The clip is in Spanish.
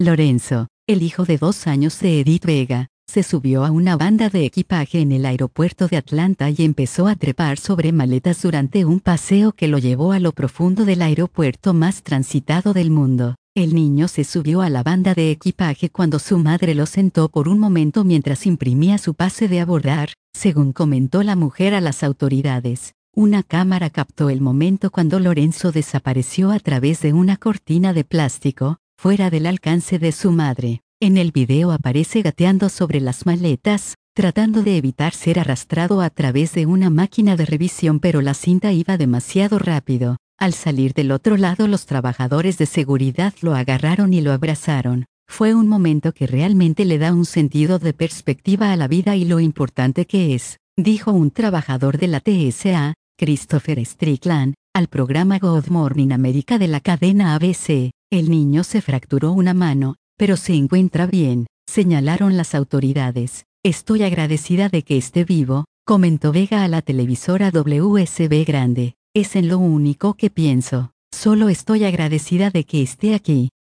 Lorenzo, el hijo de 2 años de Edith Vega, se subió a una banda de equipaje en el aeropuerto de Atlanta y empezó a trepar sobre maletas durante un paseo que lo llevó a lo profundo del aeropuerto más transitado del mundo. El niño se subió a la banda de equipaje cuando su madre lo sentó por un momento mientras imprimía su pase de abordar, según comentó la mujer a las autoridades. Una cámara captó el momento cuando Lorenzo desapareció a través de una cortina de plástico, fuera del alcance de su madre. En el video aparece gateando sobre las maletas, tratando de evitar ser arrastrado a través de una máquina de revisión, pero la cinta iba demasiado rápido. Al salir del otro lado, los trabajadores de seguridad lo agarraron y lo abrazaron. Fue un momento que realmente le da un sentido de perspectiva a la vida y lo importante que es, dijo un trabajador de la TSA, Christopher Strickland, al programa Good Morning America de la cadena ABC. El niño se fracturó una mano, pero se encuentra bien, señalaron las autoridades. Estoy agradecida de que esté vivo, comentó Vega a la televisora WSB Grande. Es en lo único que pienso. Solo estoy agradecida de que esté aquí.